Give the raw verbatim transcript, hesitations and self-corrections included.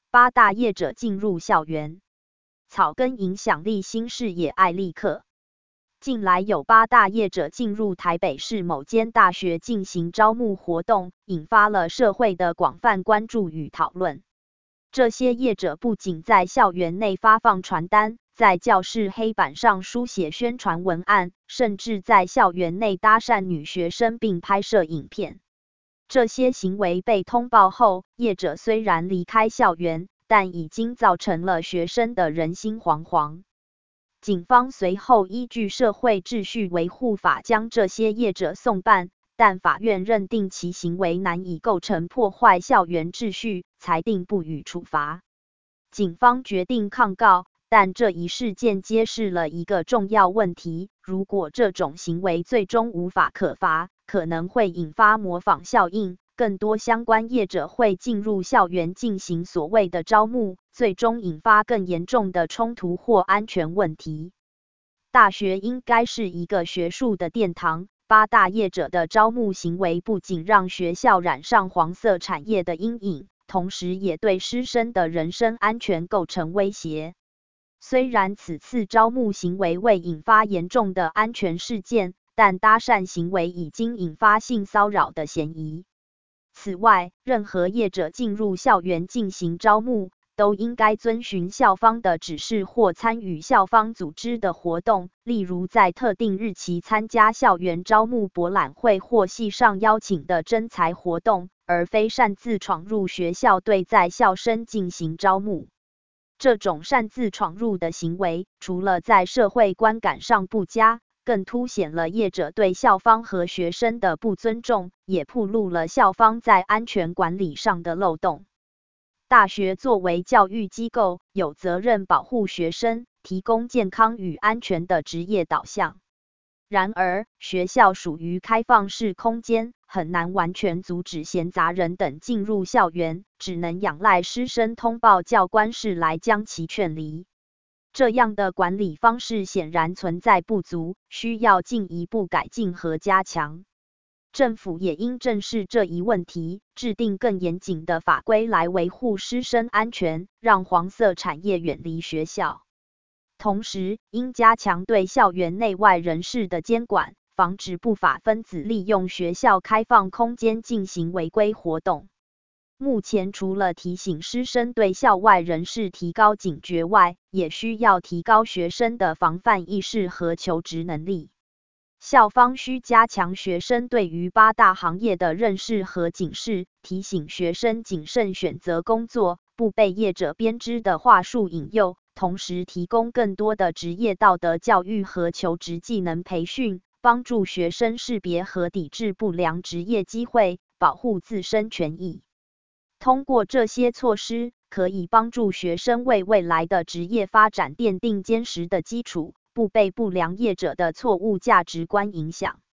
八大业者进入校园。草根影响力新视野艾利克。近来有八大业者进入台北市某间大学进行招募活动，引发了社会的广泛关注与讨论。这些业者不仅在校园内发放传单，在教室黑板上书写宣传文案，甚至在校园内搭讪女学生并拍摄影片。这些行为被通报后，业者虽然离开校园，但已经造成了学生的人心惶惶。警方随后依据社会秩序维护法将这些业者送办，但法院认定其行为难以构成破坏校园秩序，裁定不予处罚。警方决定抗告，但这一事件揭示了一个重要问题：如果这种行为最终无法可罚，可能会引发模仿效应，更多相关业者会进入校园进行所谓的招募，最终引发更严重的冲突或安全问题。大学应该是一个学术的殿堂，八大业者的招募行为不仅让学校染上黄色产业的阴影，同时也对师生的人身安全构成威胁。虽然此次招募行为未引发严重的安全事件，但搭讪行为已经引发性骚扰的嫌疑。此外，任何业者进入校园进行招募，都应该遵循校方的指示或参与校方组织的活动，例如在特定日期参加校园招募博览会或系上邀请的征才活动，而非擅自闯入学校对在校生进行招募。这种擅自闯入的行为，除了在社会观感上不佳，更凸显了业者对校方和学生的不尊重，也暴露了校方在安全管理上的漏洞。大学作为教育机构，有责任保护学生，提供健康与安全的职业导向。然而，学校属于开放式空间，很难完全阻止闲杂人等进入校园，只能仰赖师生通报教官室来将其劝离。这样的管理方式显然存在不足，需要进一步改进和加强。政府也应正视这一问题，制定更严谨的法规来维护师生安全，让黄色产业远离学校。同时，应加强对校园内外人士的监管，防止不法分子利用学校开放空间进行违规活动。目前除了提醒师生对校外人士提高警觉外，也需要提高学生的防范意识和求职能力。校方需加强学生对于八大行业的认识和警示，提醒学生谨慎选择工作，不被业者编织的话术引诱，同时提供更多的职业道德教育和求职技能培训，帮助学生识别和抵制不良职业机会，保护自身权益。通过这些措施，可以帮助学生为未来的职业发展奠定坚实的基础，不被不良业者的错误价值观影响。